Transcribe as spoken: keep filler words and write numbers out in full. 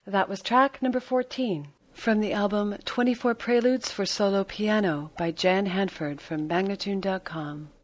That was track number fourteen from the album twenty-four Preludes for Solo Piano by Jan Hanford from Magnatune dot com.